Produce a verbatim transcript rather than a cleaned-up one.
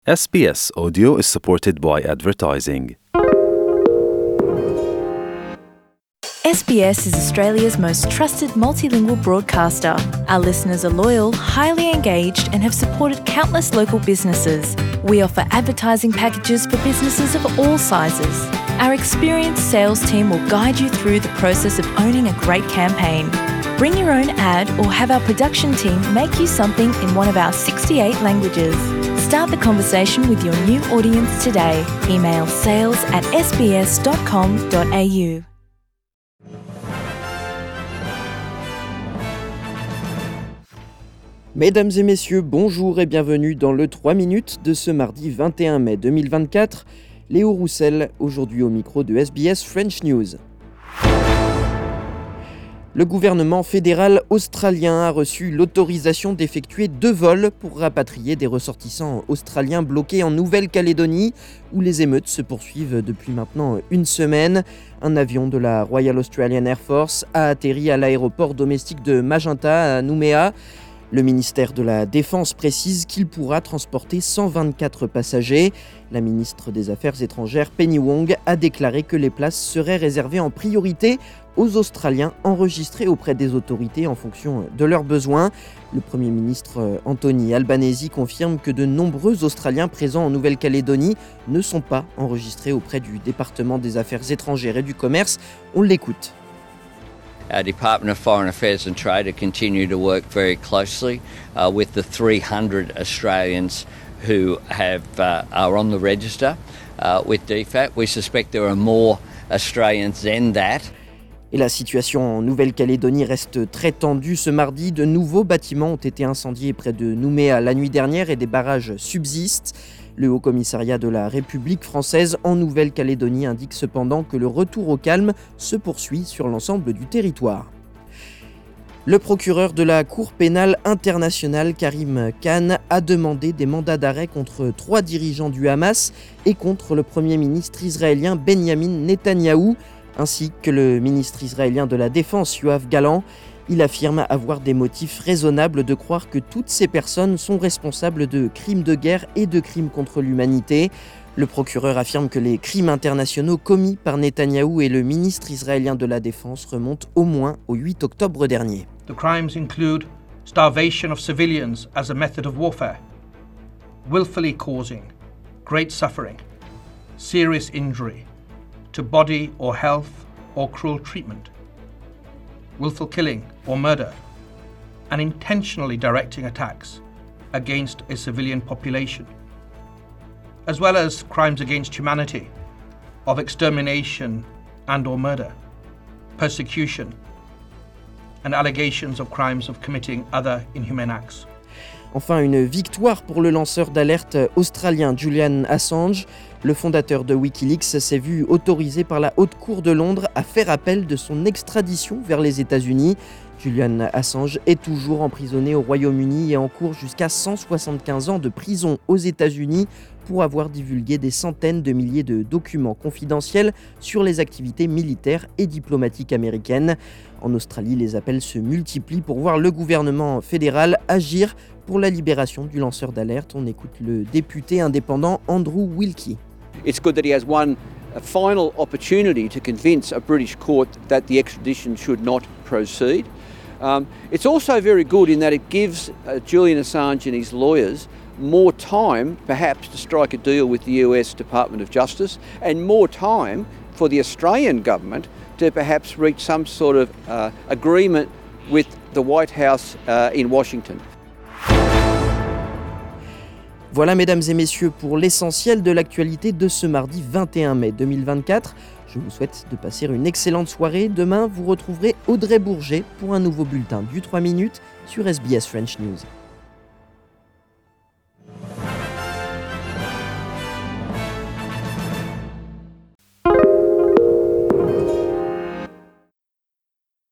S B S Audio is supported by advertising. S B S is Australia's most trusted multilingual broadcaster. Our listeners are loyal, highly engaged, and have supported countless local businesses. We offer advertising packages for businesses of all sizes. Our experienced sales team will guide you through the process of owning a great campaign. Bring your own ad or have our production team make you something in one of our sixty-eight languages. Start the conversation with your new audience today. Email sales at s b s dot com dot a u. Mesdames et messieurs, bonjour et bienvenue dans le trois minutes de ce mardi vingt et un mai deux mille vingt-quatre. Léo Roussel, aujourd'hui au micro de S B S French News. Le gouvernement fédéral australien a reçu l'autorisation d'effectuer deux vols pour rapatrier des ressortissants australiens bloqués en Nouvelle-Calédonie, où les émeutes se poursuivent depuis maintenant une semaine. Un avion de la Royal Australian Air Force a atterri à l'aéroport domestique de Magenta à Nouméa. Le ministère de la Défense précise qu'il pourra transporter cent vingt-quatre passagers. La ministre des Affaires étrangères, Penny Wong, a déclaré que les places seraient réservées en priorité aux Australiens enregistrés auprès des autorités en fonction de leurs besoins. Le Premier ministre Anthony Albanese confirme que de nombreux Australiens présents en Nouvelle-Calédonie ne sont pas enregistrés auprès du département des Affaires étrangères et du commerce. On l'écoute. Our Department of Foreign Affairs and Trade will continue to work very closely uh, with the three hundred Australians who have uh, are on the register uh, with D F A T. We suspect there are more Australians than that. Et la situation en Nouvelle-Calédonie reste très tendue ce mardi. De nouveaux bâtiments ont été incendiés près de Nouméa la nuit dernière et des barrages subsistent. Le Haut-Commissariat de la République française en Nouvelle-Calédonie indique cependant que le retour au calme se poursuit sur l'ensemble du territoire. Le procureur de la Cour pénale internationale, Karim Khan, a demandé des mandats d'arrêt contre trois dirigeants du Hamas et contre le Premier ministre israélien Benjamin Netanyahou, ainsi que le ministre israélien de la Défense, Yoav Gallant. Il affirme avoir des motifs raisonnables de croire que toutes ces personnes sont responsables de crimes de guerre et de crimes contre l'humanité. Le procureur affirme que les crimes internationaux commis par Netanyahou et le ministre israélien de la Défense remontent au moins au huit octobre dernier. The crimes include starvation of civilians as a method of warfare, willfully causing great suffering, serious injury to body or health or cruel treatment, willful killing or murder, and intentionally directing attacks against a civilian population, as well as crimes against humanity of extermination and or murder, persecution, and allegations of crimes of committing other inhumane acts. Enfin, une victoire pour le lanceur d'alerte australien Julian Assange. Le fondateur de Wikileaks s'est vu autorisé par la Haute Cour de Londres à faire appel de son extradition vers les États-Unis. Julian Assange est toujours emprisonné au Royaume-Uni et encourt jusqu'à cent soixante-quinze ans de prison aux États-Unis pour avoir divulgué des centaines de milliers de documents confidentiels sur les activités militaires et diplomatiques américaines. En Australie, les appels se multiplient pour voir le gouvernement fédéral agir pour la libération du lanceur d'alerte. On écoute le député indépendant Andrew Wilkie. It's good that he has one a final opportunity to convince a British court that the extradition should not proceed. Um, it's also very good in that it gives uh, Julian Assange and his lawyers more time, perhaps, to strike a deal with the U S Department of Justice, and more time for the Australian government to perhaps reach some sort of uh, agreement with the White House uh, in Washington. Voilà, mesdames et messieurs, pour l'essentiel de l'actualité de ce mardi vingt et un mai deux mille vingt-quatre. Je vous souhaite de passer une excellente soirée. Demain, vous retrouverez Audrey Bourget pour un nouveau bulletin du trois minutes sur S B S French News.